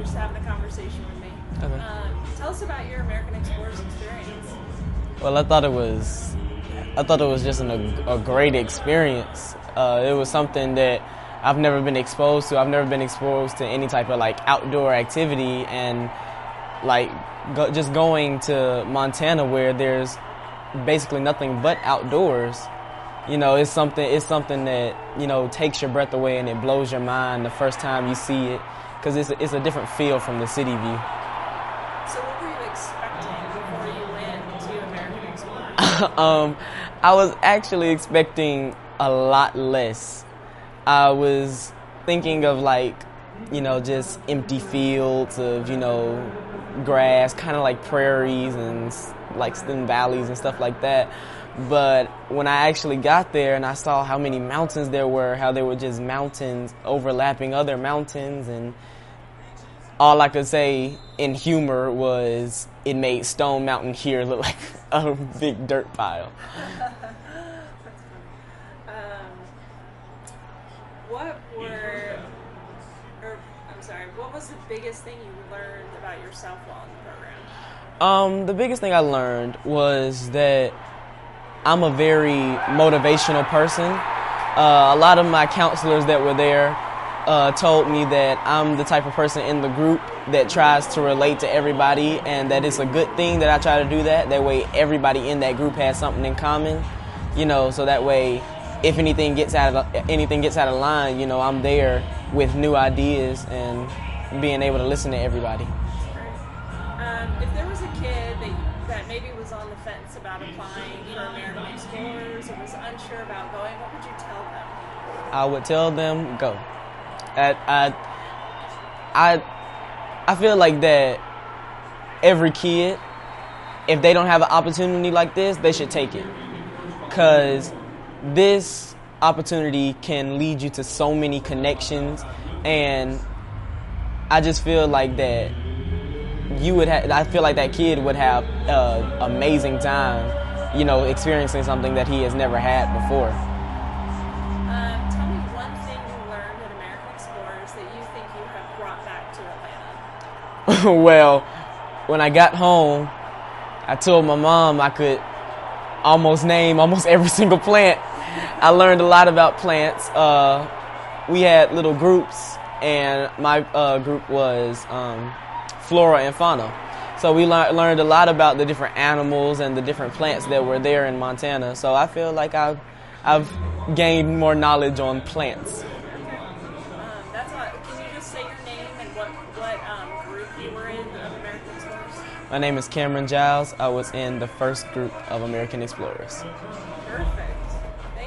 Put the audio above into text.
just having a conversation with me. Okay. Tell us about your American Explorers experience. Well, I thought it was just a great experience. It was something that I've never been exposed to. I've never been exposed to any type of like outdoor activity, and like just going to Montana where there's basically nothing but outdoors. You know, it's something that, you know, takes your breath away and it blows your mind the first time you see it, because it's a different feel from the city view. So what were you expecting before you went to American Explorers? I was actually expecting a lot less. I was thinking of like, you know, just empty fields of, you know, grass, kind of like prairies and like some valleys and stuff like that. But when I actually got there and I saw how many mountains there were, how they were just mountains overlapping other mountains, and all I could say in humor was it made Stone Mountain here look like a big dirt pile. That's funny. What was the biggest thing you learned about yourself while in the program? The biggest thing I learned was that I'm a very motivational person. A lot of my counselors that were there told me that I'm the type of person in the group that tries to relate to everybody, and that it's a good thing that I try to do that. That way everybody in that group has something in common, you know, so that way if anything gets out of line, you know, I'm there with new ideas and being able to listen to everybody. If there was a kid that maybe was on the fence about applying for American Explorers or was unsure about going, what would you tell them? I would tell them go. I feel like that every kid, if they don't have an opportunity like this, they should take it. Because this opportunity can lead you to so many connections, and I just feel like that I feel like that kid would have an amazing time, you know, experiencing something that he has never had before. Tell me one thing you learned at American Explorers that you think you have brought back to Atlanta. Well, when I got home, I told my mom I could name almost every single plant. I learned a lot about plants. We had little groups, and my group was flora and fauna. So we learned a lot about the different animals and the different plants that were there in Montana. So I feel like I've gained more knowledge on plants. That's all. Can you just say your name and what group you were in of American Explorers? My name is Cameron Giles. I was in the first group of American Explorers. Perfect.